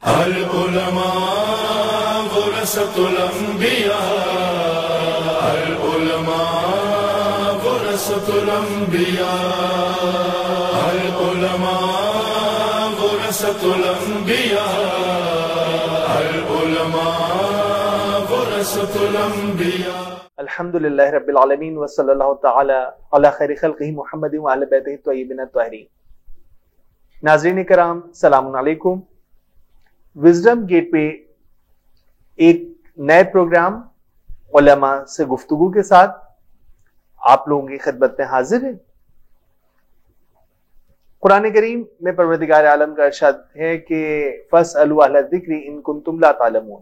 العلماء ورثۃ الانبیاء، العلماء ورثۃ الانبیاء، العلماء ورثۃ الانبیاء، العلماء ورثۃ الانبیاء۔ الحمدللہ رب العالمین وصلی اللہ تعالی علی خیر خلقہ محمد وعلی بیتہ الطیبین الطاہرین۔ ناظرین کرام السلام علیکم۔ وزڈم گیٹ پہ ایک نئے پروگرام علماء سے گفتگو کے ساتھ آپ لوگوں کی خدمت میں حاضر ہیں۔ قرآن کریم میں پروردگار عالم کا ارشاد ہے کہ فَاسْأَلُوا أَهْلَ الذِّكْرِ إِن كُنتُمْ لَا تَعْلَمُونَ،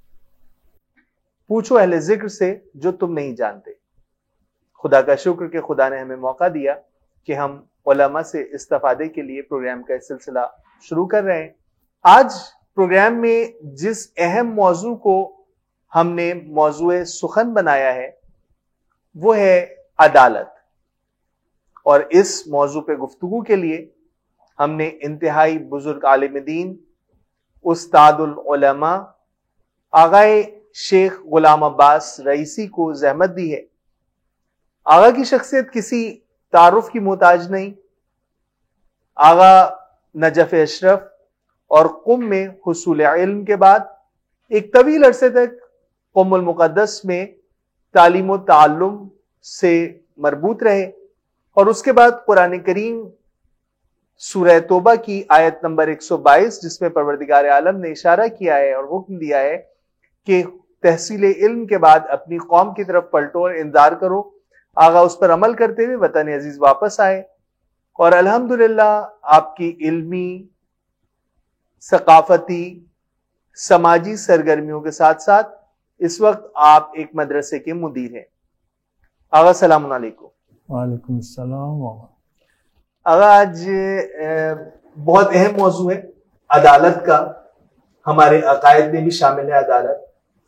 پوچھو اہل ذکر سے جو تم نہیں جانتے۔ خدا کا شکر کہ خدا نے ہمیں موقع دیا کہ ہم علماء سے استفادے کے لیے پروگرام کا سلسلہ شروع کر رہے ہیں۔ آج پروگرام میں جس اہم موضوع کو ہم نے موضوع سخن بنایا ہے وہ ہے عدالت، اور اس موضوع پہ گفتگو کے لیے ہم نے انتہائی بزرگ عالم دین، استاد العلماء آغائے شیخ غلام عباس رئیسی کو زحمت دی ہے۔ آغا کی شخصیت کسی تعارف کی محتاج نہیں۔ آغا نجف اشرف اور قم میں حصول علم کے بعد ایک طویل عرصے تک قم المقدس میں تعلیم و تعلم سے مربوط رہے، اور اس کے بعد قرآن کریم سورہ توبہ کی آیت نمبر 122 جس میں پروردگار عالم نے اشارہ کیا ہے اور حکم دیا ہے کہ تحصیل علم کے بعد اپنی قوم کی طرف پلٹو اور انذار کرو، آغا اس پر عمل کرتے ہوئے وطن عزیز واپس آئے، اور الحمدللہ آپ کی علمی، ثقافتی، سماجی سرگرمیوں کے ساتھ ساتھ اس وقت آپ ایک مدرسے کے مدیر ہیں۔ آغا السلام علیکم۔ وعلیکم السلام۔ آغا آج بہت اہم موضوع ہے عدالت کا، ہمارے عقائد میں بھی شامل ہے عدالت۔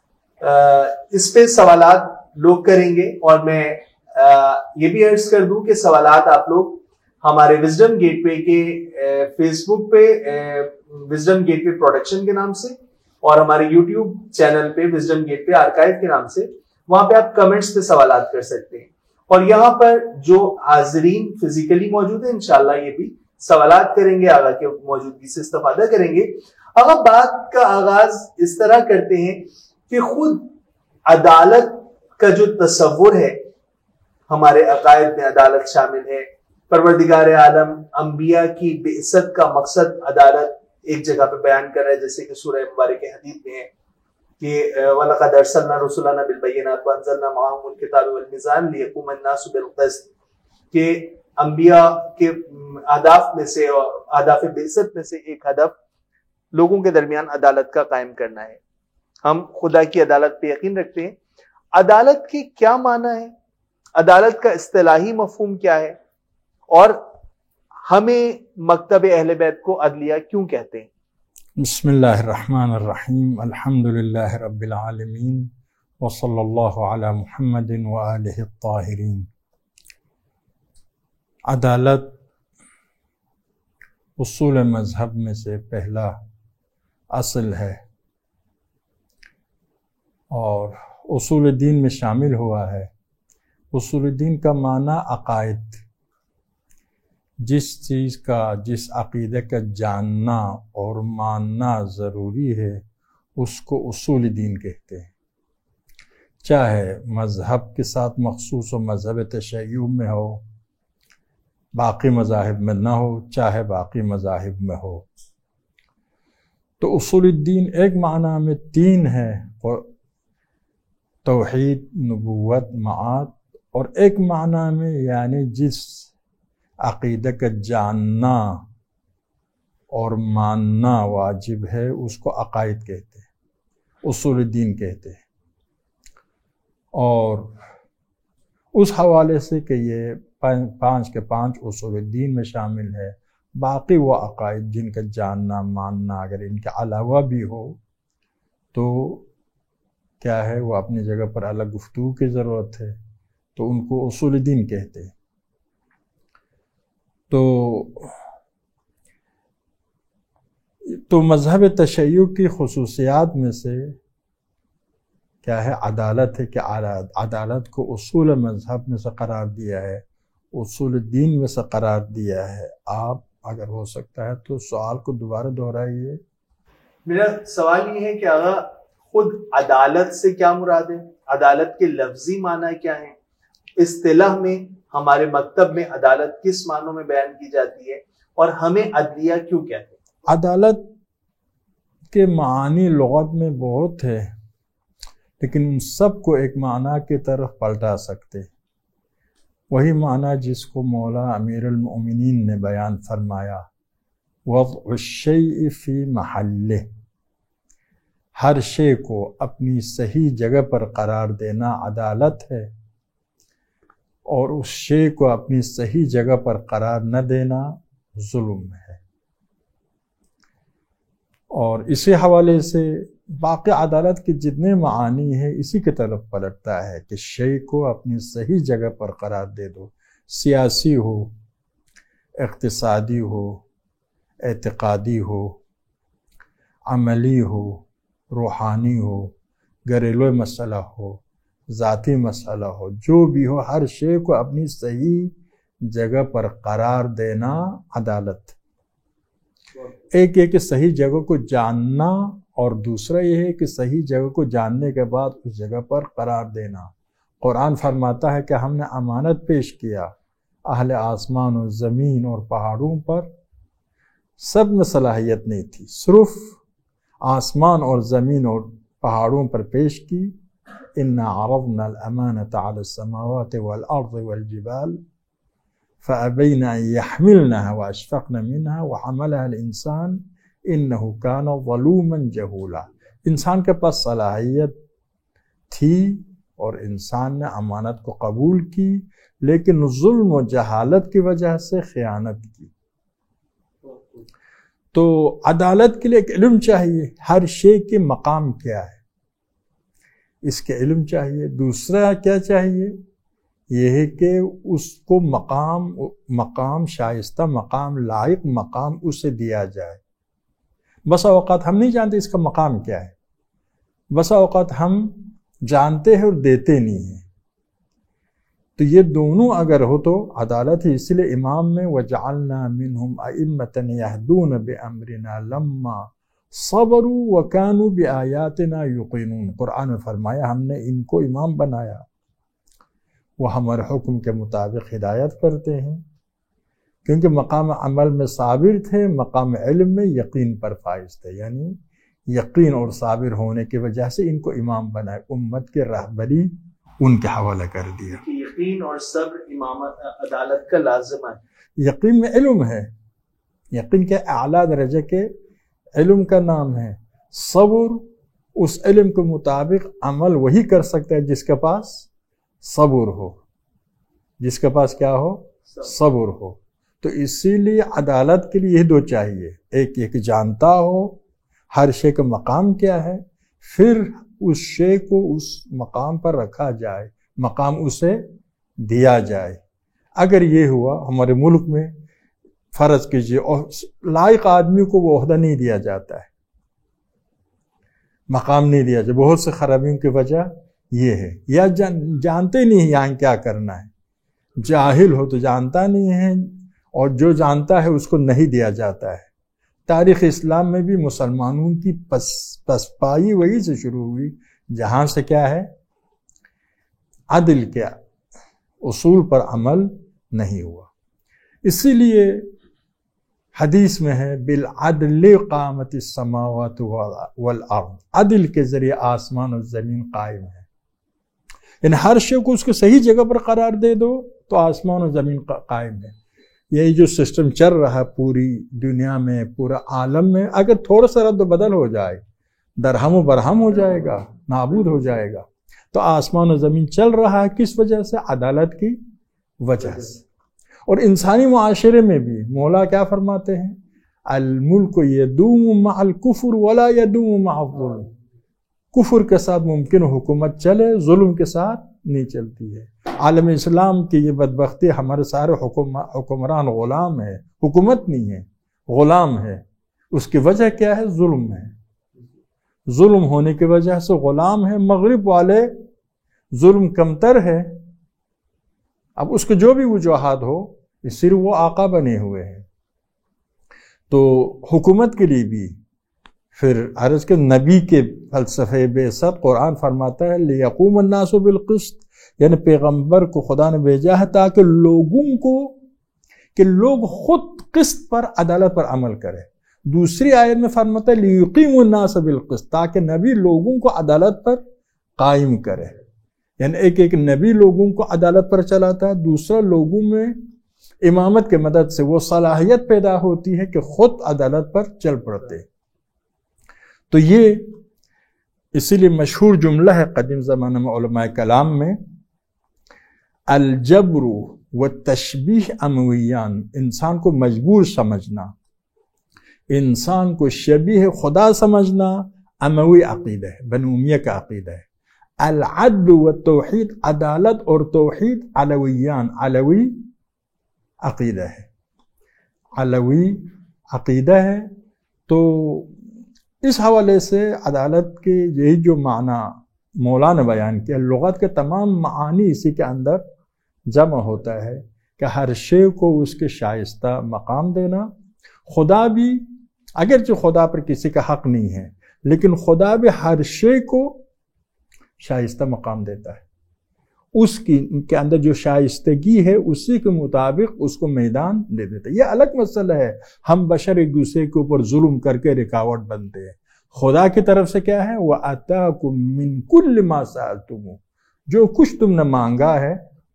اس پہ سوالات لوگ کریں گے، اور میں یہ بھی عرض کر دوں کہ سوالات آپ لوگ ہمارے وزڈم گیٹ پہ کے فیس بک پہ وزڈم گیٹ پہ پروڈکشن کے نام سے، اور ہمارے یوٹیوب چینل پہ وزڈم گیٹ پہ آرکائیو کے نام سے، وہاں پہ آپ کمنٹس پہ سوالات کر سکتے ہیں، اور یہاں پر جو حاضرین فزیکلی موجود ہیں انشاءاللہ یہ بھی سوالات کریں گے، آغا کے موجودگی سے استفادہ کریں گے۔ آغا بات کا آغاز اس طرح کرتے ہیں کہ خود عدالت کا جو تصور ہے، ہمارے عقائد میں عدالت شامل ہے۔ پروردگار عالم انبیاء کی بعثت کا مقصد عدالت ایک جگہ پہ بیان کر رہا ہے، جیسے کہ سورہ مبارک حدید میں ہے کہ وَلَقَدْ أَرْسَلْنَا رُسُلَنَا بِالْبَيِّنَاتِ وَأَنزَلْنَا مَعَهُمُ الْكِتَابَ وَالْمِيزَانَ لِيَقُومَ النَّاسُ بِالْقِسْطِ، کہ انبیاء کے اہداف میں سے اور اہداف بعثت میں سے ایک ہدف لوگوں کے درمیان عدالت کا قائم کرنا ہے۔ ہم خدا کی عدالت پہ یقین رکھتے ہیں۔ عدالت کی کیا معنی ہے؟ عدالت کا اصطلاحی مفہوم کیا ہے؟ اور ہمیں مکتب اہل بیت کو عدلیہ کیوں کہتے ہیں؟ بسم اللہ الرحمن الرحیم، الحمدللہ رب العالمین، وصلی اللہ علی محمد وآلہ الطاہرین۔ عدالت اصول مذہب میں سے پہلا اصل ہے، اور اصول دین میں شامل ہوا ہے۔ اصول دین کا معنی عقائد، جس چیز کا، جس عقیدے کا جاننا اور ماننا ضروری ہے اس کو اصول دین کہتے ہیں، چاہے مذہب کے ساتھ مخصوص و مذہب تشیع میں ہو، باقی مذاہب میں نہ ہو، چاہے باقی مذاہب میں ہو۔ تو اصول الدین ایک معنی میں تین ہے، توحید، نبوت، معاد، اور ایک معنی میں یعنی جس عقیدہ کا جاننا اور ماننا واجب ہے اس کو عقائد کہتے ہیں، اصول الدین کہتے ہیں۔ اور اس حوالے سے کہ یہ پانچ کے پانچ اصول الدین میں شامل ہے، باقی وہ عقائد جن کا جاننا ماننا اگر ان کے علاوہ بھی ہو تو کیا ہے، وہ اپنی جگہ پر الگ گفتگو کی ضرورت ہے، تو ان کو اصول دین کہتے ہیں۔ تو تو مذہب تشیع کی خصوصیات میں سے کیا ہے؟ عدالت ہے کہ عدالت کو اصول مذہب میں سے قرار دیا ہے، اصول دین میں سے قرار دیا ہے۔ آپ اگر ہو سکتا ہے تو سوال کو دوبارہ دہرائیے۔ میرا سوال یہ ہے کہ آغا خود عدالت سے کیا مراد ہے؟ عدالت کے لفظی معنی کیا ہیں؟ اصطلاح میں ہمارے مکتب میں عدالت کس معنوں میں بیان کی جاتی ہے اور ہمیں عدلیہ کیوں کہتے ہیں؟ عدالت کے معنی لغت میں بہت ہے، لیکن ان سب کو ایک معنی کی طرف پلٹا سکتے، وہی معنی جس کو مولا امیر المؤمنین نے بیان فرمایا، وضع الشیء فی محلہ، ہر شے کو اپنی صحیح جگہ پر قرار دینا عدالت ہے، اور اس شے کو اپنی صحیح جگہ پر قرار نہ دینا ظلم ہے۔ اور اسی حوالے سے باقی عدالت کے جتنے معانی ہیں اسی کی طرف پلٹتا ہے کہ شے کو اپنی صحیح جگہ پر قرار دے دو، سیاسی ہو، اقتصادی ہو، اعتقادی ہو، عملی ہو، روحانی ہو، گھریلو مسئلہ ہو، ذاتی مسئلہ ہو، جو بھی ہو، ہر شے کو اپنی صحیح جگہ پر قرار دینا عدالت۔ ایک یہ کہ صحیح جگہ کو جاننا، اور دوسرا یہ ہے کہ صحیح جگہ کو جاننے کے بعد اس جگہ پر قرار دینا۔ قرآن فرماتا ہے کہ ہم نے امانت پیش کیا اہل آسمان و زمین اور پہاڑوں پر، سب میں صلاحیت نہیں تھی، صرف آسمان اور زمین اور پہاڑوں پر پیش کی۔ اِنَّا عَرَضْنَا الْأَمَانَةَ عَلَى السَّمَاوَاتِ وَالْأَرْضِ وَالْجِبَالِ فَأَبَيْنَ أَن يَحْمِلْنَهَا وَأَشْفَقْنَ مِنْهَا وَحَمَلَهَا الْإِنسَانُ إِنَّهُ كَانَ ظَلُومًا جَهُولًا۔ انسان کے پاس صلاحیت تھی اور انسان نے امانت کو قبول کی، لیکن ظلم و جہالت کی وجہ سے خیانت کی۔ تو عدالت کے لیے ایک علم چاہیے، ہر شے کے مقام کیا ہے اس کے علم چاہیے۔ دوسرا کیا چاہیے؟ یہ ہے کہ اس کو مقام شائستہ، مقام لائق مقام اسے دیا جائے۔ بسا اوقات ہم نہیں جانتے اس کا مقام کیا ہے، بسا اوقات ہم جانتے ہیں اور دیتے نہیں ہیں۔ تو یہ دونوں اگر ہو تو عدالت ہے۔ اس لیے امام میں وَجَعَلْنَا مِنْهُمْ أَئِمَّةً يَهْدُونَ بِأَمْرِنَا لَمَّا صَبَرُوا وَكَانُوا بِآيَاتِنَا يُوقِنُونَ۔ قرآن میں فرمایا ہم نے ان کو امام بنایا، وہ ہمارے حکم کے مطابق ہدایت کرتے ہیں، کیونکہ مقام عمل میں صابر تھے، مقام علم میں یقین پر فائز تھے، یعنی یقین اور صابر ہونے کی وجہ سے ان کو امام بنائے، امت کے رہبری ان کے حوالے کر دیا۔ یقین اور صبر امامت عدالت کا لازم ہے۔ یقین میں علم ہے، یقین کے اعلیٰ درجے کے علم کا نام ہے۔ صبر اس علم کے مطابق عمل وہی کر سکتا ہے جس کے پاس صبر ہو، جس کے پاس کیا ہو؟ صبر ہو۔ تو اسی لیے عدالت کے لیے یہ دو چاہیے، ایک یہ کہ جانتا ہو ہر شے کا مقام کیا ہے، پھر اس شے کو اس مقام پر رکھا جائے، مقام اسے دیا جائے۔ اگر یہ ہوا ہمارے ملک میں، فرض کیجئے لائق آدمی کو وہ عہدہ نہیں دیا جاتا ہے، مقام نہیں دیا جاتا، بہت سے خرابیوں کی وجہ یہ ہے، یا جانتے نہیں یہاں کیا کرنا ہے، جاہل ہو تو جانتا نہیں ہے، اور جو جانتا ہے اس کو نہیں دیا جاتا ہے۔ تاریخ اسلام میں بھی مسلمانوں کی پسپائی وہی سے شروع ہوئی جہاں سے کیا ہے؟ عدل کے اصول پر عمل نہیں ہوا۔ اسی لیے حدیث میں ہے بالعدل قامت السماوات والارض، عدل کے ذریعے آسمان اور زمین قائم ہے، یعنی ہر شے کو اس کے صحیح جگہ پر قرار دے دو تو آسمان اور زمین قائم ہے۔ یہی جو سسٹم چل رہا ہے پوری دنیا میں، پورا عالم میں، اگر تھوڑا سا رد و بدل ہو جائے، درہم و برہم ہو جائے گا، نابود ہو جائے گا۔ تو آسمان و زمین چل رہا ہے کس وجہ سے؟ عدالت کی وجہ سے۔ اور انسانی معاشرے میں بھی مولا کیا فرماتے ہیں؟ الملک یدوم مع الکفر ولا یدوم مع الظلم، کفر کے ساتھ ممکن حکومت چلے، ظلم کے ساتھ نہیں چلتی ہے۔ عالم اسلام کی یہ بدبختی، ہمارے سارے حکمران غلام ہے، حکومت نہیں ہے، غلام ہے، اس کی وجہ کیا ہے؟ ظلم ہے. ظلم ہونے کی وجہ سے غلام ہے. مغرب والے ظلم کمتر ہے. اب اس کے جو بھی وجوہات ہو صرف وہ آقا بنے ہوئے ہیں. تو حکومت کے لیے بھی پھر عرض کے نبی کے فلسفے بعثت قرآن فرماتا ہے لیقوم الناس بالقسط، یعنی پیغمبر کو خدا نے بھیجا ہے تاکہ لوگ خود قسط پر، عدالت پر عمل کرے. دوسری آیت میں فرماتا ہے لیقیم الناس بالقسط، تاکہ نبی لوگوں کو عدالت پر قائم کرے. یعنی ایک نبی لوگوں کو عدالت پر چلاتا ہے، دوسرا لوگوں میں امامت کے مدد سے وہ صلاحیت پیدا ہوتی ہے کہ خود عدالت پر چل پڑتے. تو یہ اسی لیے مشہور جملہ ہے قدیم زمانے میں علماء کلام میں، الجبر والتشبیہ امویان، انسان کو مجبور سمجھنا، انسان کو شبیہ خدا سمجھنا اموی عقیدہ ہے، بنو امیہ کا عقیدہ ہے. العدل والتوحید، عدالت اور توحید علویان، علوی عقیدہ ہے، علوی عقیدہ ہے. تو اس حوالے سے عدالت کے یہی جو معنی مولا نے بیان کیا، لغت کے تمام معانی اسی کے اندر جمع ہوتا ہے کہ ہر شے کو اس کے شائستہ مقام دینا. خدا بھی اگرچہ خدا پر کسی کا حق نہیں ہے، لیکن خدا بھی ہر شے کو شائستہ مقام دیتا ہے. اس کے اندر جو شائستگی ہے اسی کے مطابق اس کو میدان دے دیتا ہے. یہ الگ مسئلہ ہے، ہم بشر ایک دوسرے کے اوپر ظلم کر کے رکاوٹ بنتے ہیں. خدا کی طرف سے کیا ہے؟ وَآتَاكُم مِّن كُلِّ مَا سَأَلْتُمُوهُ، جو کچھ تم نے مانگا ہے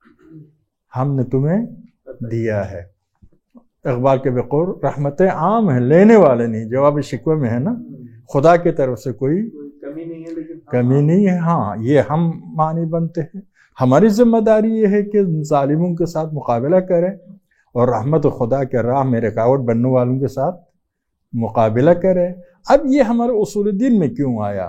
ہم نے تمہیں دیا ہے. اقبال کے بقول رحمتیں عام ہیں، لینے والے نہیں. جواب شکوے میں ہے نا، خدا کی طرف سے کوئی کمی نہیں ہے، لیکن کمی نہیں ہے. ہاں یہ ہم معنی بنتے ہیں. ہماری ذمہ داری یہ ہے کہ ظالموں کے ساتھ مقابلہ کریں اور رحمت خدا کے راہ میں رکاوٹ بننے والوں کے ساتھ مقابلہ کریں. اب یہ ہمارے اصول دین میں کیوں آیا؟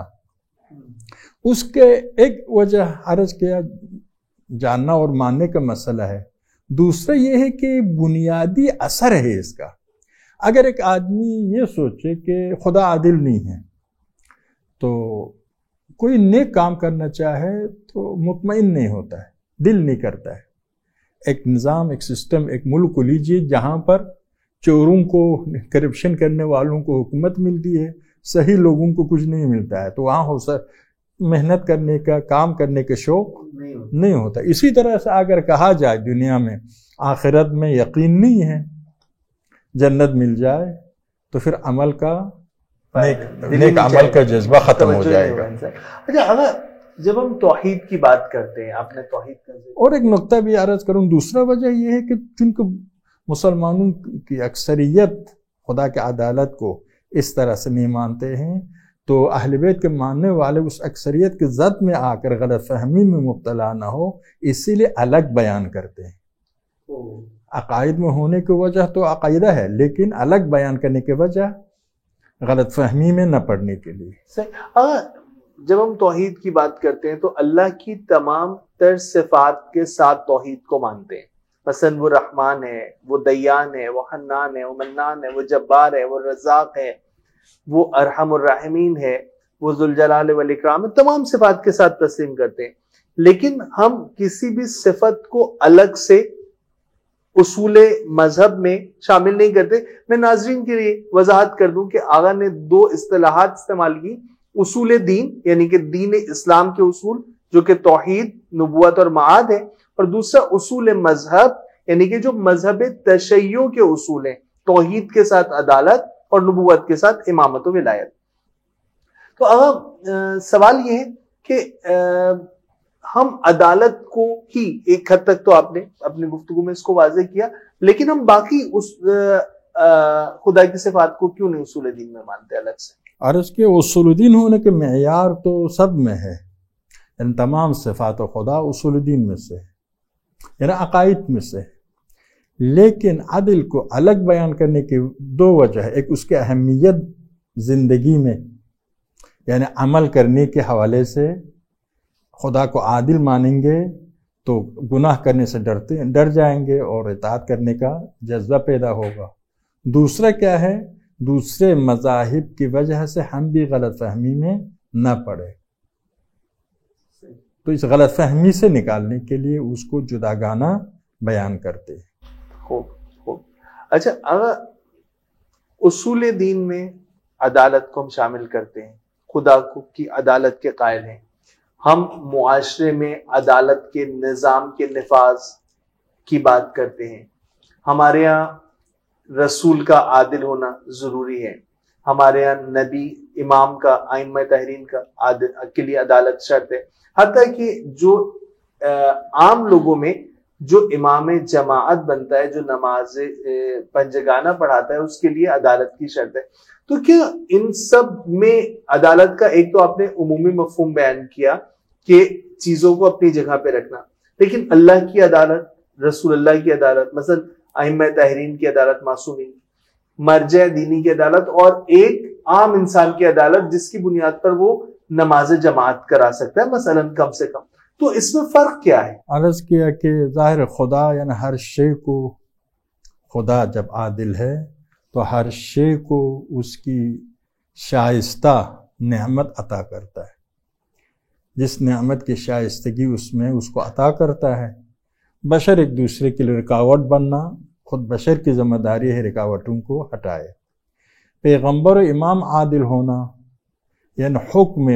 اس کے ایک وجہ عرض کیا جاننا اور ماننے کا مسئلہ ہے. دوسرا یہ ہے کہ بنیادی اثر ہے اس کا. اگر ایک آدمی یہ سوچے کہ خدا عادل نہیں ہے تو کوئی نیک کام کرنا چاہے تو مطمئن نہیں ہوتا ہے، دل نہیں کرتا ہے. ایک نظام، ایک سسٹم، ایک ملک کو لیجئے جہاں پر چوروں کو، کرپشن کرنے والوں کو حکومت ملتی ہے، صحیح لوگوں کو کچھ نہیں ملتا ہے، تو وہاں محنت کرنے کا، کام کرنے کا شوق نہیں ہوتا. اسی طرح سے اگر کہا جائے دنیا میں آخرت میں یقین نہیں ہے، جنت مل جائے، تو پھر عمل کا نیک عمل کا جذبہ ختم ہو جائے گا. اچھا، اگر جب ہم توحید کی بات کرتے ہیں، آپ نے توحید کا اور ایک نقطہ بھی عرض کروں، دوسرا وجہ یہ ہے کہ چونکہ مسلمانوں کی اکثریت خدا کی عدالت کو اس طرح سے نہیں مانتے ہیں، تو اہل بیت کے ماننے والے اس اکثریت کے ضد میں آ کر غلط فہمی میں مبتلا نہ ہو، اسی لیے الگ بیان کرتے ہیں. عقائد میں ہونے کی وجہ تو عقیدہ ہے، لیکن الگ بیان کرنے کی وجہ غلط فہمی میں نہ پڑنے کے لیے. جب ہم توحید کی بات کرتے ہیں تو اللہ کی تمام تر صفات کے ساتھ توحید کو مانتے ہیں. مثلا وہ رحمان ہے، وہ دیان ہے، وہ حنان ہے، وہ منان ہے، وہ جبار ہے، وہ رزاق ہے، وہ ارحم الراحمین ہے، وہ ذوالجلال والاکرام ہے. تمام صفات کے ساتھ تسلیم کرتے ہیں، لیکن ہم کسی بھی صفت کو الگ سے اصول مذہب میں شامل نہیں کرتے. میں ناظرین کے لیے وضاحت کر دوں کہ آغا نے دو اصطلاحات استعمال کی: اصول دین یعنی کہ دین اسلام کے اصول جو کہ توحید، نبوت اور معاد ہے، اور دوسرا اصول مذہب یعنی کہ جو مذہب تشیع کے اصول ہیں، توحید کے ساتھ عدالت اور نبوت کے ساتھ امامت و ولایت. تو آغا سوال یہ ہے کہ ہم عدالت کو ہی ایک حد تک تو آپ نے اپنی گفتگو میں اس کو واضح کیا، لیکن ہم باقی اس خدا کی صفات کو کیوں نہیں اصول دین میں مانتے الگ سے؟ عرض کے اصول دین ہونے کے معیار تو سب میں ہے، ان تمام صفات خدا اصول دین میں سے، یعنی عقائد میں سے. لیکن عدل کو الگ بیان کرنے کی دو وجہ ہے. ایک اس کی اہمیت زندگی میں، یعنی عمل کرنے کے حوالے سے خدا کو عادل مانیں گے تو گناہ کرنے سے ڈر جائیں گے اور اطاعت کرنے کا جذبہ پیدا ہوگا. دوسرا کیا ہے دوسرے مذاہب کی وجہ سے ہم بھی غلط فہمی میں نہ پڑے. تو اس غلط فہمی سے نکالنے کے لیے اس کو جداگانہ بیان کرتے ہیں. خوب. اچھا، اگر اصول دین میں عدالت کو ہم شامل کرتے ہیں، خدا کی عدالت کے قائل ہیں، ہم معاشرے میں عدالت کے نظام کے نفاذ کی بات کرتے ہیں، ہمارے یہاں رسول کا عادل ہونا ضروری ہے، ہمارے یہاں نبی امام کا، ائمہ تحرین کا عادل کے لیے عدالت شرط ہے، حتیٰ کہ جو عام لوگوں میں جو امام جماعت بنتا ہے، جو نماز پنجگانہ پڑھاتا ہے، اس کے لیے عدالت کی شرط ہے. تو کیا ان سب میں عدالت کا ایک تو آپ نے عمومی مفہوم بیان کیا کہ چیزوں کو اپنی جگہ پہ رکھنا، لیکن اللہ کی عدالت، رسول اللہ کی عدالت، مثلا ائمہ تحرین کی عدالت، معصومین، مرجع دینی کی عدالت، اور ایک عام انسان کی عدالت جس کی بنیاد پر وہ نماز جماعت کرا سکتا ہے مثلا کم سے کم. تو اس میں فرق کیا ہے؟ عرض کیا کہ ظاہر خدا یعنی ہر شے کو، خدا جب عادل ہے تو ہر شے کو اس کی شائستہ نعمت عطا کرتا ہے. جس نعمت کی شائستگی اس میں اس کو عطا کرتا ہے. بشر ایک دوسرے کے لیے رکاوٹ بننا خود بشر کی ذمہ داری ہے، رکاوٹوں کو ہٹائے. پیغمبر و امام عادل ہونا یعنی حکم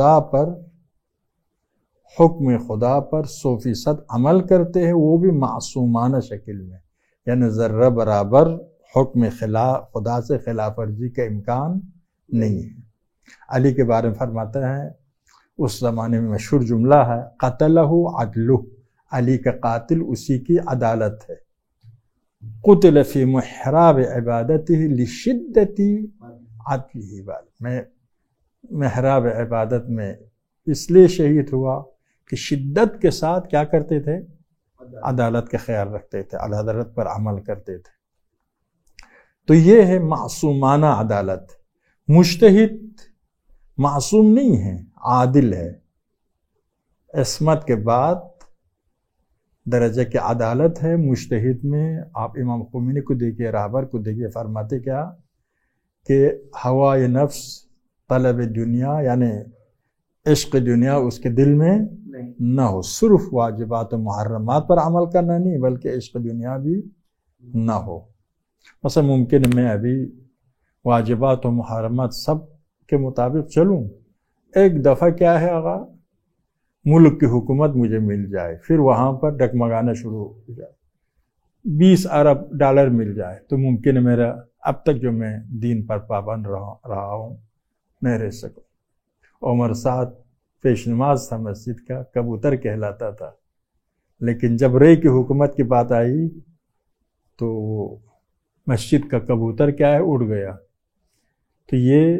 خدا پر 100% عمل کرتے ہیں، وہ بھی معصومانہ شکل میں، یعنی ذرہ برابر حکم خدا سے خلاف ورزی کا امکان نہیں ہے. علی کے بارے میں فرماتا ہے، اس زمانے میں مشہور جملہ ہے، قتلہ عدلہ، علی کا قاتل اسی کی عدالت ہے. قتل فی محراب عبادتہ لشدت عدلہ، میں محراب عبادت میں اس لیے شہید ہوا کہ شدت کے ساتھ کیا کرتے تھے؟ عدالت کا خیال رکھتے تھے، عدالت پر عمل کرتے تھے. تو یہ ہے معصومانہ عدالت. مجتہد معصوم نہیں ہے، عادل ہے. عصمت کے بعد درجہ کی عدالت ہے مجتہد میں. آپ امام خمینی کو دیکھیے، راہبر کو دیکھیے، فرماتے کیا کہ ہوائے نفس، طلب دنیا یعنی عشق دنیا اس کے دل میں نہ ہو. صرف واجبات و محرمات پر عمل کرنا نہیں بلکہ عشق دنیا بھی نہ ہو. مثلا ممکن میں ابھی واجبات و محرمات سب کے مطابق چلوں، ایک دفعہ کیا ہے آقا، ملک کی حکومت مجھے مل جائے، پھر وہاں پر ڈگمگانا شروع ہو جائے، 20 ارب ڈالر مل جائے، تو ممکن ہے میرا اب تک جو میں دین پر پابند رہا ہوں نہیں رہ سکوں. عمر سعد پیش نماز تھا مسجد کا، کبوتر کہلاتا تھا، لیکن جب رے کی حکومت کی بات آئی تو مسجد کا کبوتر کیا ہے، اڑ گیا. تو یہ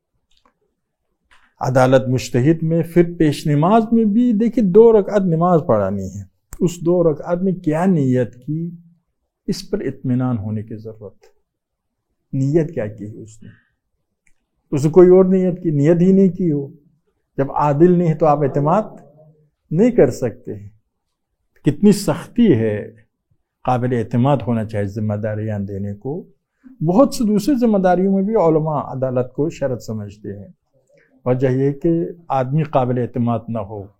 عدالت مجتہد میں. پھر پیش نماز میں بھی دیکھیے 2 رکعت نماز پڑھانی ہے، اس 2 رکعت میں کیا نیت کی، اس پر اطمینان ہونے کی ضرورت. نیت کیا کی ہے اس نے کوئی اور نیت کی، نیت ہی نہیں کی ہو. جب عادل نہیں ہے تو آپ اعتماد نہیں کر سکتے. کتنی سختی ہے، قابل اعتماد ہونا چاہیے ذمہ داریاں دینے کو. بہت سے دوسرے ذمہ داریوں میں بھی علماء عدالت کو شرط سمجھتے ہیں. وجہ یہ کہ آدمی قابل اعتماد نہ ہو،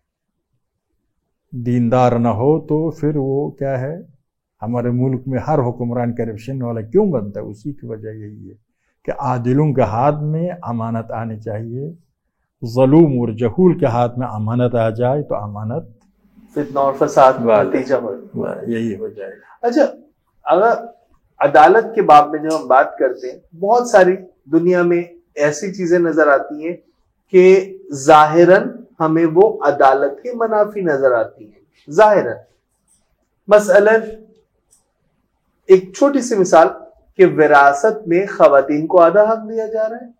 دیندار نہ ہو، تو پھر وہ کیا ہے، ہمارے ملک میں ہر حکمران کرپشن والا کیوں بنتا ہے؟ اسی کی وجہ یہی ہے کہ عادلوں کے ہاتھ میں امانت آنی چاہیے. ظلم اور جہول کے ہاتھ میں امانت آ جائے تو امانت فتنہ اور فساد نتیجہ یہی ہو جائے گا. اچھا، اگر عدالت کے باب میں جو ہم بات کرتے ہیں، بہت ساری دنیا میں ایسی چیزیں نظر آتی ہیں کہ ظاہراً ہمیں وہ عدالت کے منافی نظر آتی ہیں ظاہراً. مثلا ایک چھوٹی سی مثال کہ وراثت میں خواتین کو آدھا حق دیا جا رہا ہے.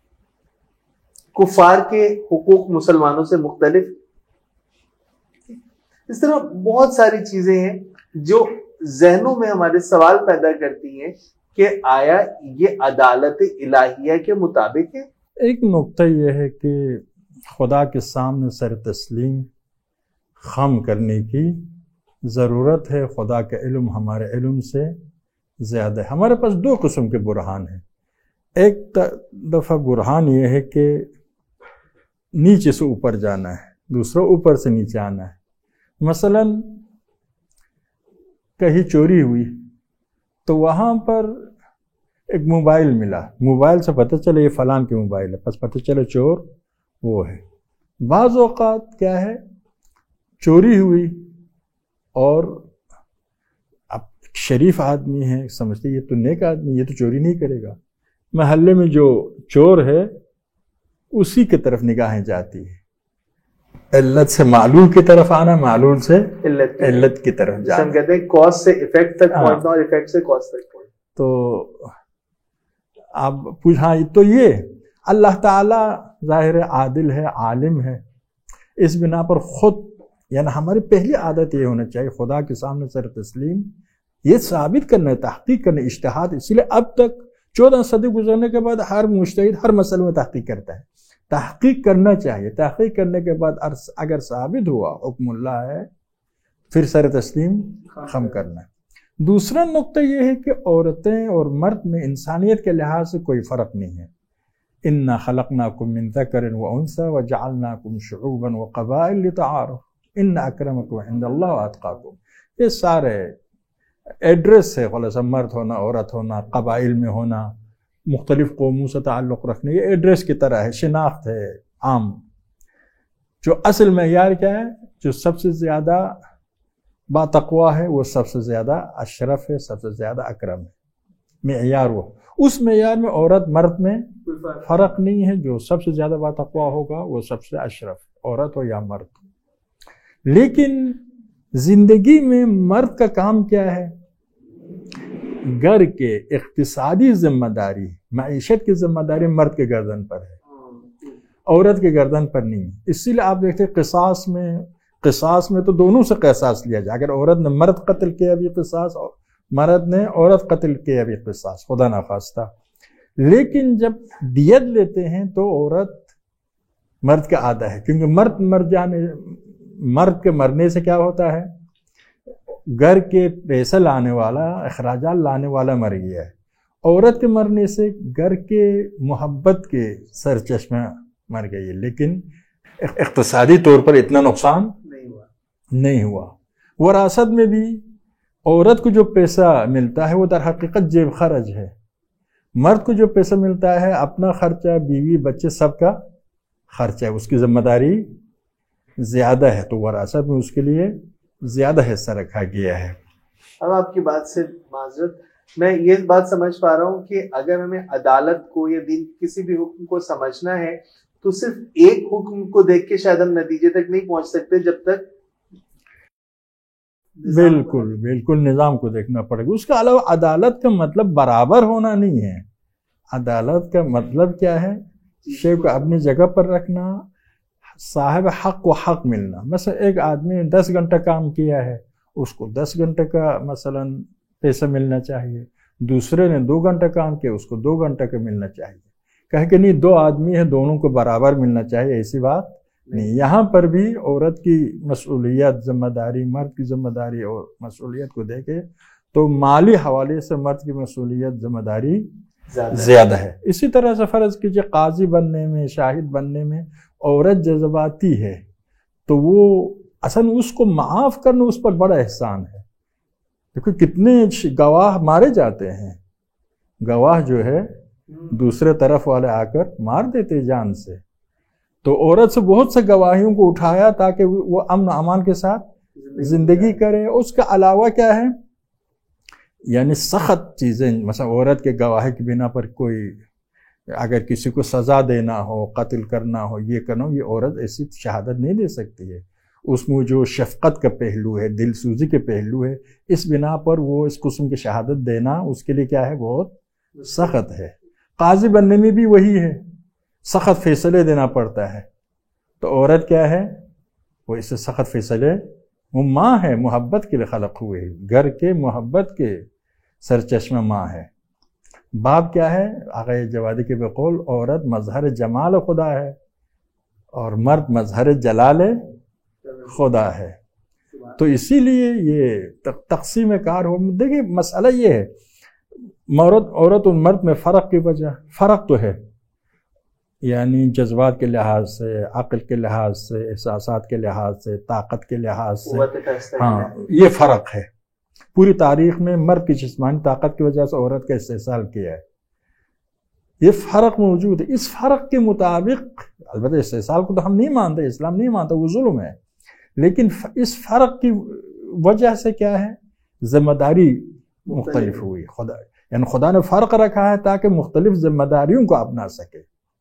کفار کے حقوق مسلمانوں سے مختلف. اس طرح بہت ساری چیزیں ہیں جو ذہنوں میں ہمارے سوال پیدا کرتی ہیں کہ آیا یہ عدالت الہیہ کے مطابق ہے؟ ایک نقطہ یہ ہے کہ خدا کے سامنے سر تسلیم خم کرنے کی ضرورت ہے. خدا کا علم ہمارے علم سے زیادہ ہے. ہمارے پاس 2 قسم کے برہان ہیں. ایک دفعہ برہان یہ ہے کہ نیچے سے اوپر جانا ہے، دوسرا اوپر سے نیچے آنا ہے۔ مثلا کہیں چوری ہوئی تو وہاں پر ایک موبائل ملا، موبائل سے پتہ چلے یہ فلان کے موبائل ہے، بس پتہ چلے چور وہ ہے۔ بعض اوقات کیا ہے چوری ہوئی اور اب شریف آدمی ہے، سمجھتے یہ تو نیک آدمی، یہ تو چوری نہیں کرے گا، محلے میں جو چور ہے اسی کی طرف نگاہیں جاتی ہے، علت سے معلول کی طرف آنا، معلول سے علت کی طرف جانا، ہم کہتے ہیں کاز سے ایفیکٹ تک پہنچنا اور ایفیکٹ سے کاز تک پہنچنا۔ تو اب پوچھا تو یہ اللہ تعالیٰ ظاہر عادل ہے، عالم ہے، اس بنا پر خود یعنی ہماری پہلی عادت یہ ہونا چاہیے خدا کے سامنے سر تسلیم، یہ ثابت کرنا ہے، تحقیق کرنا، اجتہاد۔ اسی لیے اب تک 14 صدی گزرنے کے بعد ہر مجتہد ہر مسئلے میں تحقیق کرتا ہے، تحقیق کرنا چاہیے، تحقیق کرنے کے بعد اگر ثابت ہوا حکم اللہ ہے پھر سر تسلیم خم کرنا ہے۔ دوسرا نقطہ یہ ہے کہ عورتیں اور مرد میں انسانیت کے لحاظ سے کوئی فرق نہیں ہے۔ اِنَّا خَلَقْنَاكُم مِّن ذَكَرٍ وَأُنثَىٰ وَجَعَلْنَاكُمْ شُعُوبًا وَقَبَائِلَ لِتَعَارَفُوا إِنَّ أَكْرَمَكُمْ عِندَ اللَّهِ وَأَتْقَاكُمْ، یہ سارے ایڈریس ہے، خلاصہ مرد ہونا، عورت ہونا، قبائل میں ہونا، مختلف قوموں سے تعلق رکھنے، یہ ایڈریس کی طرح ہے، شناخت ہے عام۔ جو اصل معیار کیا ہے؟ جو سب سے زیادہ باتقوا ہے وہ سب سے زیادہ اشرف ہے، سب سے زیادہ اکرم ہے، معیار وہ۔ اس معیار میں عورت مرد میں فرق نہیں ہے، جو سب سے زیادہ باتقوا ہوگا وہ سب سے اشرف، عورت ہو یا مرد۔ لیکن زندگی میں مرد کا کام کیا ہے؟ گھر کے اقتصادی ذمہ داری، معیشت کی ذمہ داری مرد کے گردن پر ہے، عورت کے گردن پر نہیں۔ اسی لیے آپ دیکھتے ہیں قصاص میں تو دونوں سے قصاص لیا جائے، اگر عورت نے مرد قتل کیا بھی قصاص، مرد نے عورت قتل کیا بھی قصاص، خدا نخواستہ۔ لیکن جب دیت لیتے ہیں تو عورت مرد کا آدھا ہے، کیونکہ مرد کے مرنے سے کیا ہوتا ہے؟ گھر کے پیسے لانے والا، اخراجات لانے والا مر گیا ہے، عورت کے مرنے سے گھر کے محبت کے سرچشمہ مر گئی ہے، لیکن اقتصادی طور پر اتنا نقصان نہیں ہوا۔ وراثت میں بھی عورت کو جو پیسہ ملتا ہے وہ در حقیقت جیب خرچ ہے، مرد کو جو پیسہ ملتا ہے اپنا خرچہ، بیوی بچے سب کا خرچہ ہے، اس کی ذمہ داری زیادہ ہے، تو وراثت میں اس کے لیے زیادہ حصہ رکھا گیا ہے۔ اب آپ کی بات سے معذرت، میں یہ بات سمجھ پا رہا ہوں کہ اگر ہمیں عدالت کو یا دین کسی بھی حکم کو سمجھنا ہے تو صرف ایک حکم کو دیکھ کے شاید ہم نتیجے تک نہیں پہنچ سکتے، جب تک بالکل نظام کو دیکھنا پڑے گا۔ اس کے علاوہ عدالت کا مطلب برابر ہونا نہیں ہے، عدالت کا مطلب کیا ہے؟ شے کو اپنی جگہ پر رکھنا، صاحب حق کو حق ملنا۔ مثلا ایک آدمی نے 10 گھنٹہ کام کیا ہے، اس کو 10 گھنٹے کا مثلا پیسہ ملنا چاہیے، دوسرے نے 2 گھنٹہ کام کیا، اس کو 2 گھنٹے کا ملنا چاہیے۔ کہہ کہ نہیں 2 آدمی ہیں دونوں کو برابر ملنا چاہیے، ایسی بات نہیں۔ یہاں پر بھی عورت کی مسئولیت، ذمہ داری، مرد کی ذمہ داری اور مسئولیت کو دیکھے تو مالی حوالے سے مرد کی مسئولیت، ذمہ داری زیادہ ہے۔ اسی طرح سے فرض کیجئے قاضی بننے میں، شاہد بننے میں عورت جذباتی ہے تو وہ اصلا اس کو معاف کرنا اس پر بڑا احسان ہے۔ دیکھو کتنے گواہ مارے جاتے ہیں، گواہ جو ہے دوسرے طرف والے آ کر مار دیتے جان سے، تو عورت سے بہت سے گواہیوں کو اٹھایا تاکہ وہ امن و امان کے ساتھ زندگی کرے۔ اس کے علاوہ کیا ہے؟ یعنی سخت چیزیں، مثلا عورت کے گواہی کی بنا پر کوئی اگر کسی کو سزا دینا ہو، قتل کرنا ہو، یہ کرنا ہو، یہ عورت ایسی شہادت نہیں دے سکتی ہے۔ اس میں جو شفقت کا پہلو ہے، دل سوزی کے پہلو ہے، اس بنا پر وہ اس قسم کی شہادت دینا اس کے لیے کیا ہے؟ بہت سخت ہے۔ قاضی بننے میں بھی وہی ہے، سخت فیصلے دینا پڑتا ہے، تو عورت کیا ہے؟ وہ اس سے سخت فیصلے، وہ ماں ہے، محبت کے لیے خلق ہوئے، گھر کے محبت کے سرچشمہ ماں ہے۔ باپ کیا ہے؟ آقا جوادی کے بقول عورت مظہر جمال خدا ہے اور مرد مظہر جلال خدا ہے۔ تو اسی لیے یہ تقسیم کار ہو۔ دیکھیں مسئلہ یہ ہے، عورت اور مرد میں فرق کی وجہ فرق تو ہے، یعنی جذبات کے لحاظ سے، عقل کے لحاظ سے، احساسات کے لحاظ سے، طاقت کے لحاظ سے، ہاں یہ فرق ہے۔ پوری تاریخ میں مرد کی جسمانی طاقت کی وجہ سے عورت کا استحصال کیا ہے، یہ فرق موجود ہے۔ اس فرق کے مطابق، البتہ استحصال کو تو ہم نہیں مانتے، اسلام نہیں مانتا، وہ ظلم ہے، لیکن اس فرق کی وجہ سے کیا ہے، ذمہ داری مختلف ہوئی۔ یعنی خدا نے فرق رکھا ہے تاکہ مختلف ذمہ داریوں کو اپنا سکے،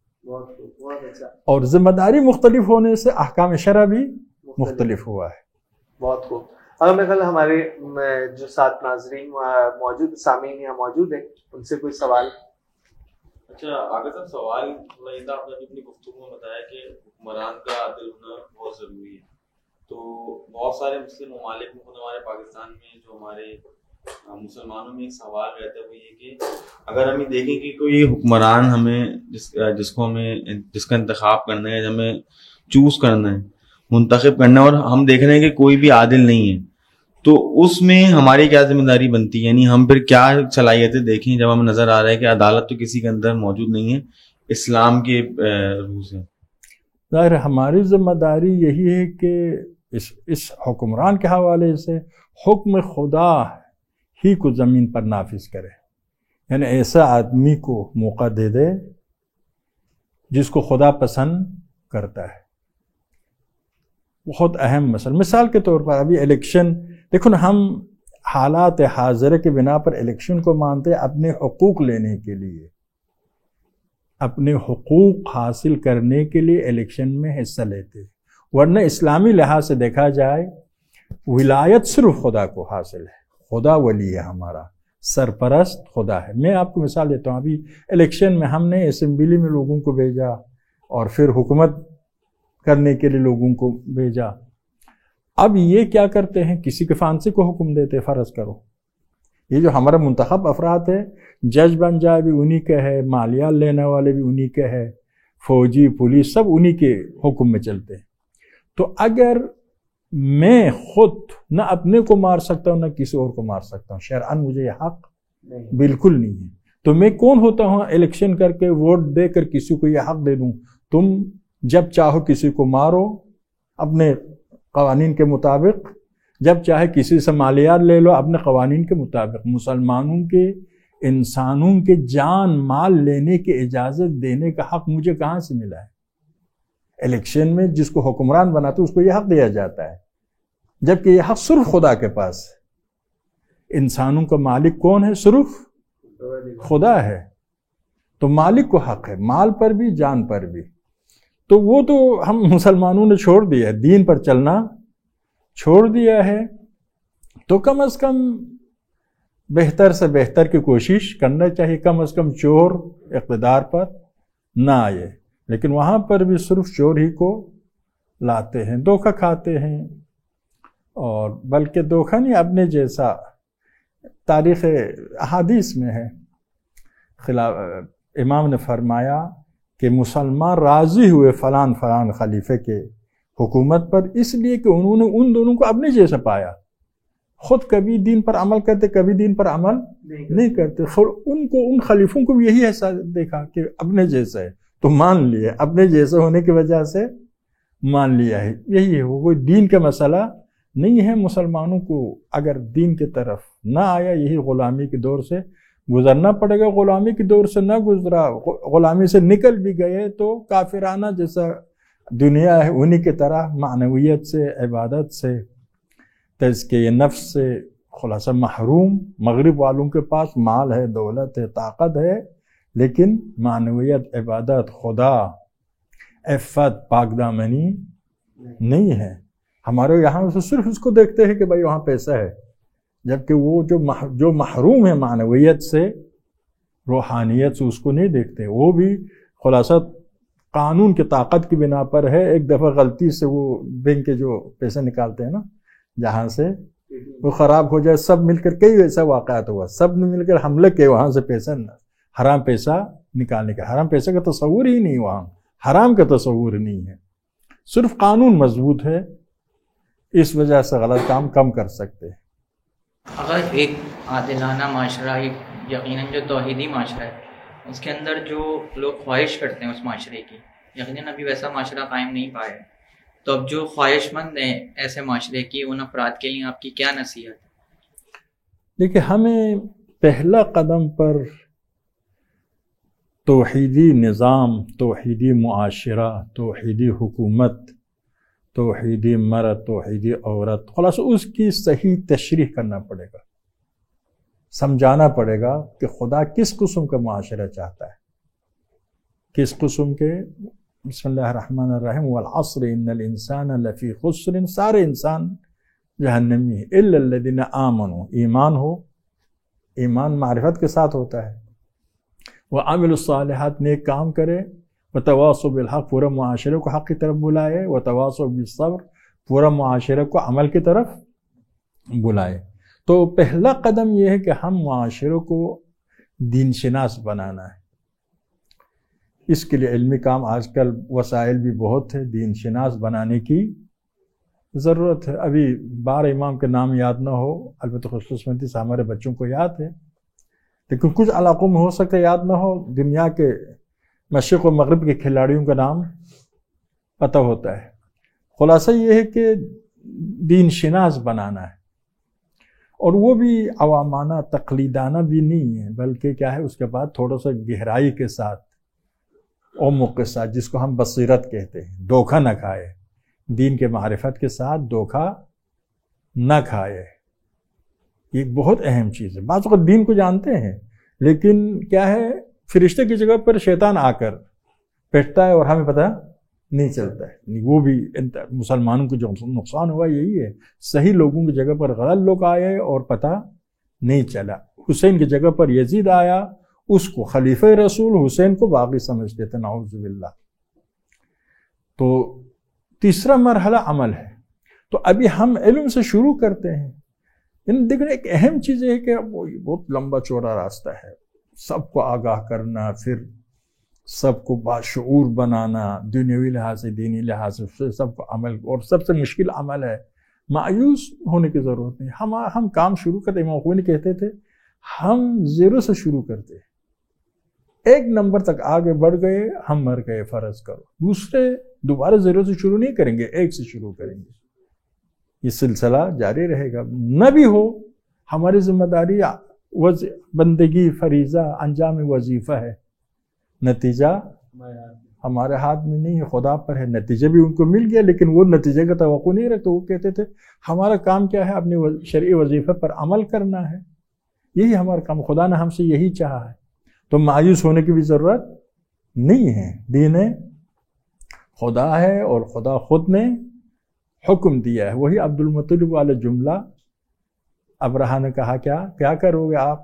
اور ذمہ داری مختلف ہونے سے احکام شرع بھی مختلف ہوا ہے۔ بہت خوب۔ اگر میرے خیال ہمارے جو ساتھ ناظرین موجود، سامعین یہاں موجود ہیں، ان سے کوئی سوال؟ اچھا آگے صاحب، سوال تھوڑا یہ تھا، آپ نے اپنی گفتگو میں بتایا کہ حکمران کا عادل ہونا بہت ضروری ہے، تو بہت سارے مسلم ممالک میں، خود ہمارے پاکستان میں جو ہمارے مسلمانوں میں ایک سوال رہتا ہے وہ یہ کہ اگر ہم یہ دیکھیں کہ کوئی حکمران ہمیں جس کا انتخاب کرنا ہے، ہمیں چوز کرنا ہے، منتخب کرنا ہے، اور ہم دیکھ رہے ہیں کہ کوئی بھی عادل نہیں ہے، تو اس میں ہماری کیا ذمہ داری بنتی ہے؟ یعنی ہم پھر کیا صلاحیتیں دیکھیں جب ہمیں نظر آ رہا ہے کہ عدالت تو کسی کے اندر موجود نہیں ہے، اسلام کے روح سے؟ ظاہر ہماری ذمہ داری یہی ہے کہ اس حکمران کے حوالے سے حکم خدا ہی کو زمین پر نافذ کرے، یعنی ایسا آدمی کو موقع دے دے جس کو خدا پسند کرتا ہے۔ بہت اہم مسئلہ، مثال کے طور پر ابھی الیکشن دیکھو نا، ہم حالات حاضرہ کے بنا پر الیکشن کو مانتے اپنے حقوق لینے کے لیے، اپنے حقوق حاصل کرنے کے لیے الیکشن میں حصہ لیتے، ورنہ اسلامی لحاظ سے دیکھا جائے ولایت صرف خدا کو حاصل ہے، خدا ولی ہے، ہمارا سرپرست خدا ہے۔ میں آپ کو مثال دیتا ہوں، ابھی الیکشن میں ہم نے اسمبلی میں لوگوں کو بھیجا اور پھر حکومت کرنے کے لیے لوگوں کو بھیجا، اب یہ کیا کرتے ہیں، کسی کے فانسی کو حکم دیتے، فرض کرو یہ جو ہمارا منتخب افراد ہے، جج بن جائے بھی انہی کے ہے، مالیات لینے والے بھی انہی کے ہے، فوجی پولیس سب انہی کے حکم میں چلتے ہیں۔ تو اگر میں خود نہ اپنے کو مار سکتا ہوں نہ کسی اور کو مار سکتا ہوں، شرعاً مجھے یہ حق بالکل نہیں ہے، تو میں کون ہوتا ہوں الیکشن کر کے ووٹ دے کر کسی کو یہ حق دے دوں تم جب چاہو کسی کو مارو اپنے قوانین کے مطابق، جب چاہے کسی سے مالیات لے لو اپنے قوانین کے مطابق۔ مسلمانوں کے، انسانوں کے جان مال لینے کی اجازت دینے کا حق مجھے کہاں سے ملا ہے؟ الیکشن میں جس کو حکمران بناتے اس کو یہ حق دیا جاتا ہے، جبکہ یہ حق صرف خدا کے پاس ہے۔ انسانوں کا مالک کون ہے؟ صرف خدا ہے، تو مالک کو حق ہے مال پر بھی جان پر بھی، تو وہ تو ہم مسلمانوں نے چھوڑ دیا ہے، دین پر چلنا چھوڑ دیا ہے، تو کم از کم بہتر سے بہتر کی کوشش کرنا چاہیے، کم از کم چور اقتدار پر نہ آئے، لیکن وہاں پر بھی صرف چور ہی کو لاتے ہیں، دھوکہ کھاتے ہیں، اور بلکہ دھوکہ نہیں اپنے جیسا، تاریخ احادیث میں ہے، امام نے فرمایا کہ مسلمان راضی ہوئے فلان فلان خلیفے کے حکومت پر اس لیے کہ انہوں نے ان دونوں کو اپنے جیسا پایا، خود کبھی دین پر عمل کرتے کبھی دین پر عمل نہیں کرتے، ان کو ان خلیفوں کو بھی یہی احساس دیکھا کہ اپنے جیسا ہے تو مان لیا، اپنے جیسے ہونے کی وجہ سے مان لیا ہے، یہی ہے، وہ کوئی دین کا مسئلہ نہیں ہے۔ مسلمانوں کو اگر دین کی طرف نہ آیا، یہی غلامی کے دور سے گزرنا پڑے گا، غلامی کے دور سے نہ گزرا، غلامی سے نکل بھی گئے تو کافرانہ جیسا دنیا ہے انہی کی طرح معنویت سے، عبادت سے، تزکیہ نفس سے خلاصہ محروم۔ مغرب والوں کے پاس مال ہے، دولت ہے، طاقت ہے، لیکن معنویت، عبادت، خدا، عفت، پاک دامنی نہیں ہے۔ ہمارے یہاں سے صرف اس کو دیکھتے ہیں کہ بھائی وہاں پیسہ ہے، جبکہ وہ جو محروم ہے معنویت سے، روحانیت سے، اس کو نہیں دیکھتے۔ وہ بھی خلاصہ قانون کی طاقت کی بنا پر ہے، ایک دفعہ غلطی سے وہ بینک کے جو پیسے نکالتے ہیں نا جہاں سے، وہ خراب ہو جائے، سب مل کر کئی ایسا واقعات ہوا، سب نے مل کر حملے کیے وہاں سے پیسہ، حرام پیسہ نکالنے کا، حرام پیسے کا تصور ہی نہیں، وہاں حرام کا تصور نہیں ہے، صرف قانون مضبوط ہے، اس وجہ سے غلط کام کم کر سکتے ہیں۔ اگر ایک عادلانہ معاشرہ، ایک یقیناً جو توحیدی معاشرہ ہے اس کے اندر جو لوگ خواہش کرتے ہیں اس معاشرے کی، یقیناً ابھی ویسا معاشرہ قائم نہیں پایا ہے، تو اب جو خواہش مند ہیں ایسے معاشرے کی، ان افراد کے لیے آپ کی کیا نصیحت ہے؟ دیکھیے، ہمیں پہلا قدم پر توحیدی نظام، توحیدی معاشرہ، توحیدی حکومت، توحیدی مرد، توحیدی عورت، خلاص اس کی صحیح تشریح کرنا پڑے گا، سمجھانا پڑے گا کہ خدا کس قسم کا معاشرہ چاہتا ہے، کس قسم کے. بسم اللہ الرحمن الرحیم، والعصر ان الانسان لفی خسر، سارے انسان جہنمی ہے الا الذین آمنوا، ایمان ہو، ایمان معرفت کے ساتھ ہوتا ہے، وعملوا الصالحات، نیک کام کرے، وتواصوا بالحق، پورا معاشرے کو حق کی طرف بلائے، وتواصوا بالصبر، پورا معاشرے کو عمل کی طرف بلائے. تو پہلا قدم یہ ہے کہ ہم معاشرے کو دین شناس بنانا ہے. اس کے لیے علمی کام، آج کل وسائل بھی بہت ہے، دین شناس بنانے کی ضرورت ہے. ابھی 12 امام کے نام یاد نہ ہو، البتہ خصوصاً ہمارے بچوں کو یاد ہے، لیکن کچھ علاقوں میں ہو سکتا ہے یاد نہ ہو. دنیا کے مشرق و مغرب کے کھلاڑیوں کا نام پتہ ہوتا ہے. خلاصہ یہ ہے کہ دین شناس بنانا ہے، اور وہ بھی عوامانہ تقلیدانہ بھی نہیں ہے، بلکہ کیا ہے اس کے بعد تھوڑا سا گہرائی کے ساتھ، عمق کے ساتھ، جس کو ہم بصیرت کہتے ہیں. دھوکہ نہ کھائے، دین کے معرفت کے ساتھ دھوکہ نہ کھائے. یہ بہت اہم چیز ہے. بعض اوقات دین کو جانتے ہیں لیکن کیا ہے فرشتے کی جگہ پر شیطان آ کر بیٹھتا ہے اور ہمیں پتہ نہیں چلتا ہے. وہ بھی مسلمانوں کو جو نقصان ہوا یہی ہے، صحیح لوگوں کی جگہ پر غلط لوگ آئے اور پتہ نہیں چلا. حسین کی جگہ پر یزید آیا، اس کو خلیفہ رسول، حسین کو باغی سمجھتے تھے، نعوذ باللہ. تو تیسرا مرحلہ عمل ہے. تو ابھی ہم علم سے شروع کرتے ہیں. دیکھیں ایک اہم چیز ہے کہ بہت لمبا چوڑا راستہ ہے. سب کو آگاہ کرنا، پھر سب کو باشعور بنانا، دنیاوی لحاظ سے، دینی لحاظ سے، سب کو عمل، اور سب سے مشکل عمل ہے. مایوس ہونے کی ضرورت نہیں. ہم کام شروع کرتے، امام خمینی کہتے تھے ہم زیرو سے شروع کرتے ہیں، 1 نمبر تک آگے بڑھ گئے، ہم مر گئے، فرض کرو. دوسرے دوبارہ زیرو سے شروع نہیں کریں گے، 1 سے شروع کریں گے. یہ سلسلہ جاری رہے گا. نہ بھی ہو، ہماری ذمہ داری بندگی، فریضہ، انجام وظیفہ ہے. نتیجہ ہمارے ہاتھ میں نہیں ہے، خدا پر ہے. نتیجہ بھی ان کو مل گیا، لیکن وہ نتیجے کا توقع نہیں رکھتے. وہ کہتے تھے ہمارا کام کیا ہے، اپنے شرعی وظیفے پر عمل کرنا ہے، یہی ہمارا کام. خدا نے ہم سے یہی چاہا ہے. تو مایوس ہونے کی بھی ضرورت نہیں ہے. دین خدا ہے اور خدا خود نے حکم دیا ہے. وہی عبد المطلب والا جملہ، ابرہہ نے کہا کیا کرو گے آپ؟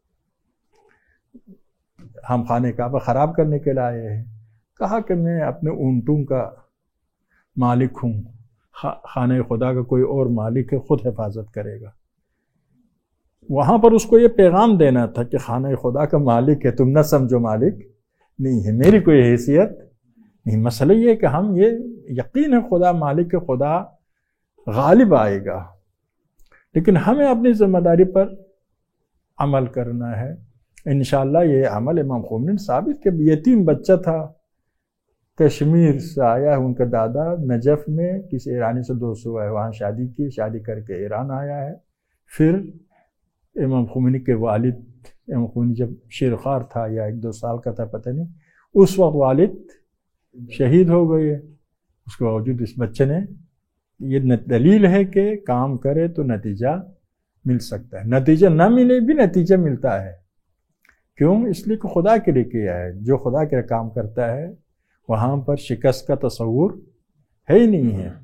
ہم خانہ کعبہ خراب کرنے کے لیے آئے ہیں. کہا کہ میں اپنے اونٹوں کا مالک ہوں، خانہ خدا کا کوئی اور مالک ہے، خود حفاظت کرے گا. وہاں پر اس کو یہ پیغام دینا تھا کہ خانہ خدا کا مالک ہے، تم نہ سمجھو مالک نہیں ہے، میری کوئی حیثیت نہیں. مسئلہ یہ ہے کہ ہم یہ یقین ہے خدا مالک ہے، خدا غالب آئے گا، لیکن ہمیں اپنی ذمہ داری پر عمل کرنا ہے. انشاءاللہ یہ عمل امام خمینی نے ثابت کہ یتیم بچہ تھا، کشمیر سے آیا، ان کا دادا نجف میں کسی ایرانی سے دوست ہوا ہے، وہاں شادی کی، شادی کر کے ایران آیا ہے. پھر امام خمینی کے والد، امام خمینی جب شیرخوار تھا یا 1-2 سال کا تھا پتہ نہیں، اس وقت والد شہید ہو گئے. اس کے باوجود اس بچے نے، یہ دلیل ہے کہ کام کرے تو نتیجہ مل سکتا ہے. نتیجہ نہ ملے بھی نتیجہ ملتا ہے. کیوں؟ اس لیے کہ خدا کے لیے کیا ہے. جو خدا کے لیے کام کرتا ہے وہاں پر شکست کا تصور ہے ہی نہیں ہے.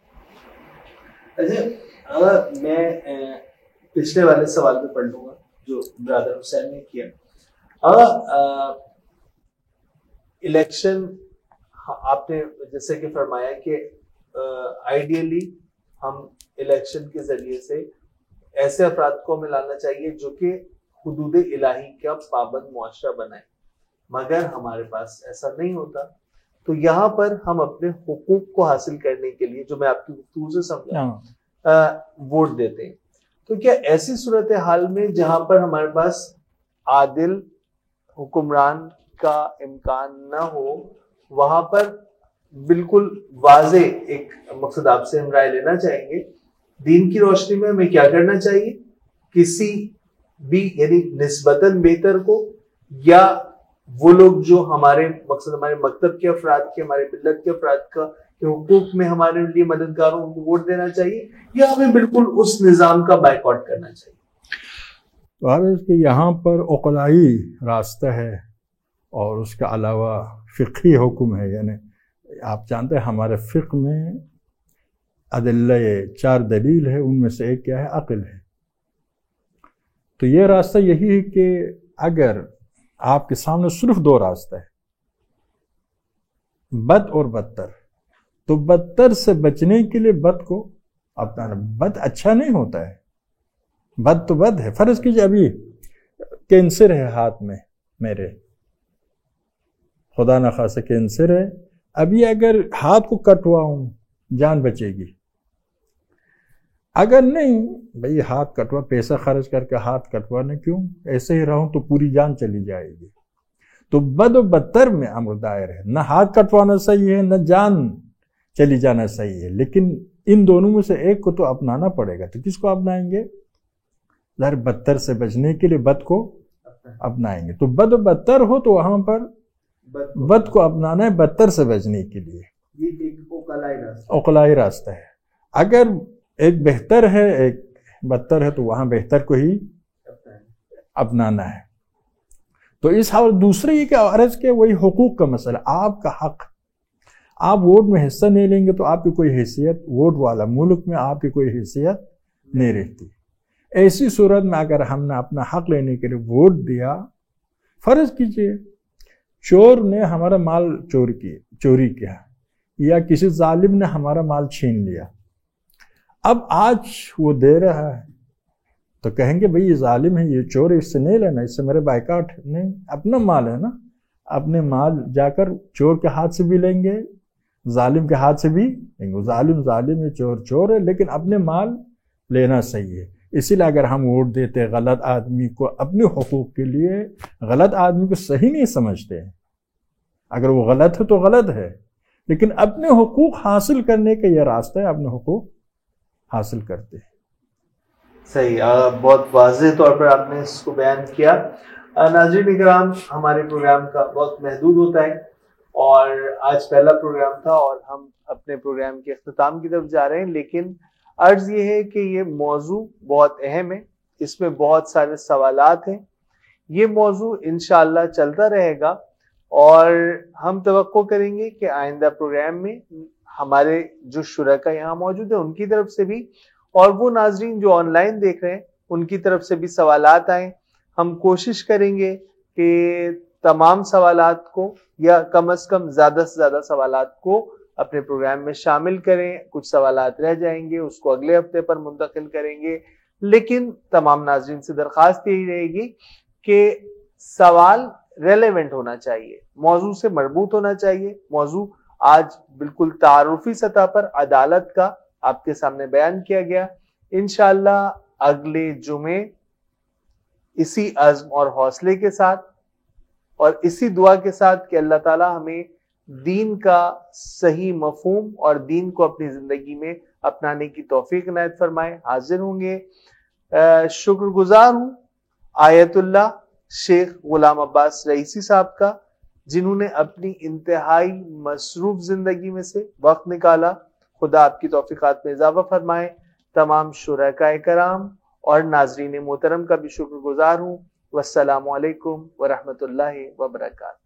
اچھا، میں پچھلے والے سوال پہ پڑھ لوں گا جو برادر حسین نے کیا. الیکشن آپ نے جیسے کہ فرمایا کہ آئیڈیلی ہم الیکشن کے ذریعے سے ایسے افراد کو ملانا چاہیے جو کہ حدود الہی کا پابند معاشرہ بنائے، مگر ہمارے پاس ایسا نہیں ہوتا. تو یہاں پر ہم اپنے حقوق کو حاصل کرنے کے لیے، جو میں آپ کی گفتگو سے سمجھا، ووٹ دیتے ہیں. تو کیا ایسی صورتحال میں جہاں پر ہمارے پاس عادل حکمران کا امکان نہ ہو، وہاں پر بالکل واضح ایک مقصد آپ سے ہم رائے لینا چاہیں گے. دین کی روشنی میں ہمیں کیا کرنا چاہیے؟ کسی بھی یعنی نسبتاً بہتر کو یا وہ لوگ جو ہمارے مقصد ہمارے مکتب کے افراد کے، ہمارے ملت کے افراد کا کے حقوق میں ہمارے لیے مددگار ہوں، ان کو ووٹ دینا چاہیے، یا ہمیں بالکل اس نظام کا بائیکاٹ کرنا چاہیے؟ تو اب اس کے یہاں پر عقلائی راستہ ہے اور اس کے علاوہ فقہی حکم ہے. یعنی آپ جانتے ہیں ہمارے فقہ میں ادلہ 4 دلیل ہے، ان میں سے ایک کیا ہے؟ عقل ہے. تو یہ راستہ یہی ہے کہ اگر آپ کے سامنے صرف 2 راستہ ہے، بد اور بدتر، تو بدتر سے بچنے کے لیے بد کو اپنانا. بد اچھا نہیں ہوتا ہے، بد تو بد ہے. فرض کیجئے ابھی کینسر ہے ہاتھ میں میرے، خدا نخواستہ کینسر ہے، ابھی اگر ہاتھ کو کٹواؤں جان بچے گی. اگر نہیں بھئی ہاتھ کٹوا، پیسہ خرچ کر کے ہاتھ کٹوانے کیوں، ایسے ہی رہوں تو پوری جان چلی جائے گی. تو بد و بدتر میں امر دائر ہے، نہ ہاتھ کٹوانا صحیح ہے نہ جان چلی جانا صحیح ہے. لیکن ان دونوں میں سے ایک کو تو اپنانا پڑے گا. تو کس کو اپنائیں گے؟ ظاہر بدتر سے بچنے کے لیے بد کو اپنائیں گے. تو بد و بدتر ہو تو وہاں پر بد کو اپنانا ہے بدتر سے بچنے کے لیے. یہ ایک عقلائی راستہ ہے. اگر ایک بہتر ہے ایک بدتر ہے تو وہاں بہتر کو ہی اپنانا ہے. تو اس حوالے دوسرے یہ کہ عرض کے وہی حقوق کا مسئلہ، آپ کا حق. آپ ووٹ میں حصہ نہیں لیں گے تو آپ کی کوئی حیثیت، ووٹ والا ملک میں آپ کی کوئی حیثیت نہیں رہتی. ایسی صورت میں اگر ہم نے اپنا حق لینے کے لیے ووٹ دیا، فرض کیجئے چور نے ہمارا مال چوری کیا یا کسی ظالم نے ہمارا مال چھین لیا، اب آج وہ دے رہا ہے تو کہیں گے بھئی یہ ظالم ہے، یہ چور ہے، اس سے نہیں لینا، اس سے میرے بائیکاٹ. نہیں، اپنا مال ہے نا، اپنے مال جا کر چور کے ہاتھ سے بھی لیں گے، ظالم کے ہاتھ سے بھی لیں گے. ظالم ہے، چور ہے، لیکن اپنے مال لینا صحیح ہے. اسی لیے اگر ہم ووٹ دیتے غلط آدمی کو اپنے حقوق کے لیے، غلط آدمی کو صحیح نہیں سمجھتے ہیں. اگر وہ غلط ہے تو غلط ہے، لیکن اپنے حقوق حاصل کرنے کا یہ راستہ ہے، اپنے حقوق حاصل کرتے ہیں. صحیح، بہت واضح طور پر آپ نے اس کو بیان کیا. ناظرین اکرام، ہمارے پروگرام کا وقت محدود ہوتا ہے اور آج پہلا پروگرام تھا اور ہم اپنے پروگرام کے اختتام کی طرف جا رہے ہیں. لیکن عرض یہ ہے کہ یہ موضوع بہت اہم ہے، اس میں بہت سارے سوالات ہیں. یہ موضوع انشاءاللہ چلتا رہے گا اور ہم توقع کریں گے کہ آئندہ پروگرام میں ہمارے جو شرکا یہاں موجود ہیں ان کی طرف سے بھی اور وہ ناظرین جو آن لائن دیکھ رہے ہیں ان کی طرف سے بھی سوالات آئیں. ہم کوشش کریں گے کہ تمام سوالات کو یا کم از کم زیادہ سے زیادہ سوالات کو اپنے پروگرام میں شامل کریں. کچھ سوالات رہ جائیں گے اس کو اگلے ہفتے پر منتقل کریں گے. لیکن تمام ناظرین سے درخواست یہی رہے گی کہ سوال ریلیونٹ ہونا چاہیے، موضوع سے مربوط ہونا چاہیے. موضوع آج بالکل تعارفی سطح پر عدالت کا آپ کے سامنے بیان کیا گیا. انشاءاللہ اگلے جمعے اسی عزم اور حوصلے کے ساتھ اور اسی دعا کے ساتھ کہ اللہ تعالی ہمیں دین کا صحیح مفہوم اور دین کو اپنی زندگی میں اپنانے کی توفیق عنایت فرمائے، حاضر ہوں گے. شکر گزار ہوں آیت اللہ شیخ غلام عباس رئیسی صاحب کا، جنہوں نے اپنی انتہائی مصروف زندگی میں سے وقت نکالا. خدا آپ کی توفیقات میں اضافہ فرمائے. تمام شرکائے کرام اور ناظرین محترم کا بھی شکر گزار ہوں. والسلام علیکم ورحمۃ اللہ وبرکاتہ.